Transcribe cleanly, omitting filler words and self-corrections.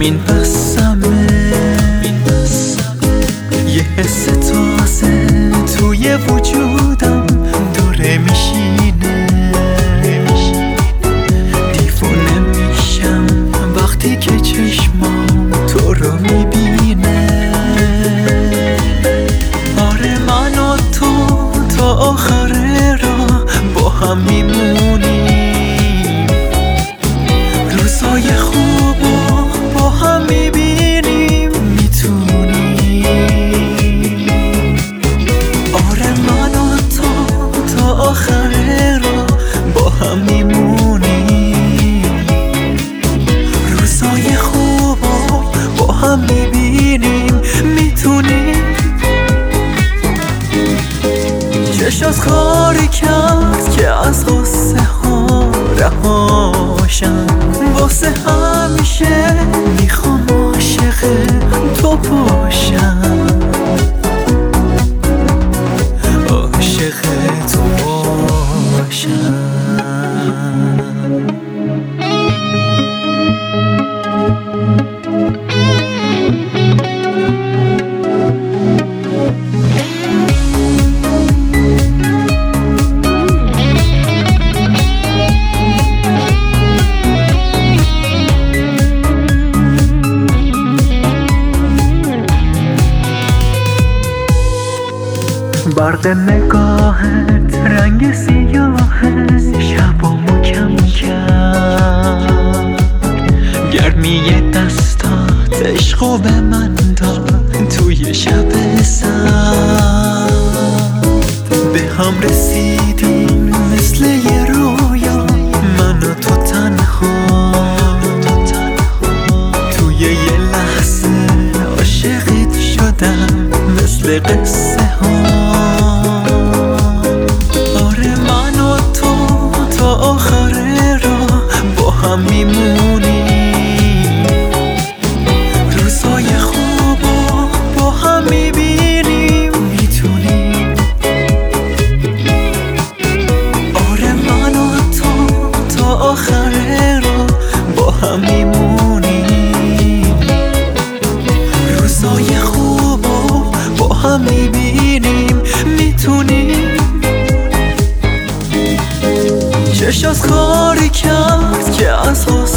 این بسمه یه حس تازه توی وجودم دوره میشینه. دیوونه میشم وقتی که چشمام تو رو میبینه. آره من و تو تا آخر راه با هم میمونیم. روزای خوب با هم میبینیم میتونیم. آره من و تو تا آخر راه با هم میمونیم. روزای خوب با هم میبینیم میتونیم. چشات کاری کرد که از غصه ها رهاشم. واسه همیشه میخوام عاشق تو باشم. عاشق تو باشم. برق نگاهت رنگ سیاهت شبامو کم کرد. گرمی دستات عشقو به من داد توی شب سرد. به هم رسیدیم مثل یه رویا من و تو تنها. توی یه لحظه عاشقت شدم مثل قصه ها. آره من و تو تا آخر راه با هم میمونیم. روزای خوب با هم میبینیم میتونیم. آره من و تو تا آخر راه با هم میمونیم. روزای خوب با هم میبینیم میتونیم. چشات کاری کرد که از